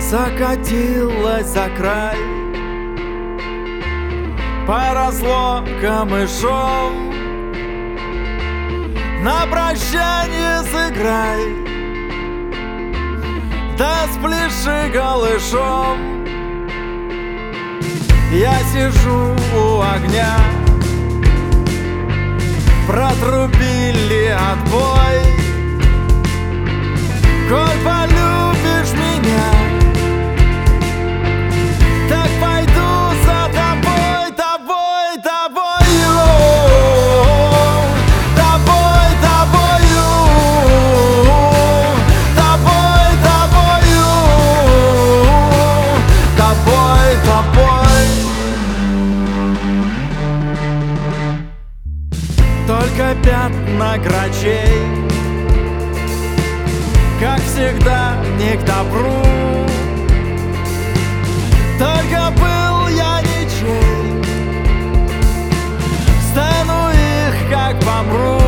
закатилась за край, поросло камышом. На прощание сыграй, да спляши голышом. Я сижу у огня, протрубили отбой. Коль полюбишь меня, так пойду за тобой, тобой, тобою, тобой, тобою, тобой, тобою, тобой, тобой. Только пятна грачей, как всегда, не к добру. Только был я ничей, стану их, как помру.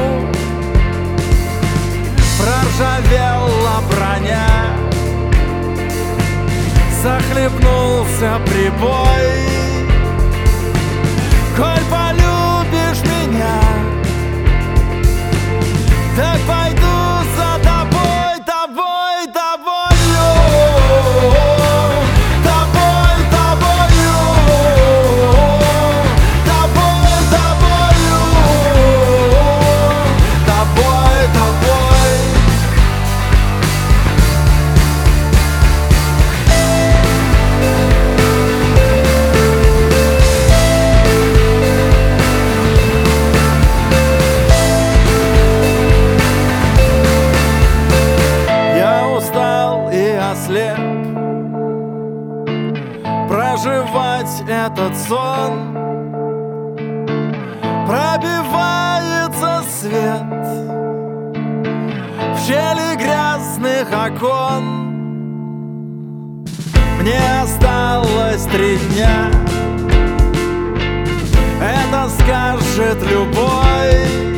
Проржавела броня, захлебнулся прибой. Коль полюбишь меня, так пойду за тобой, тобой, тобою, тобой, тобою, тобой, тобою, тобой, тобой. Проживать этот сон, пробивается свет в щели грязных окон. Мне осталось 3 дня, это скажет любой.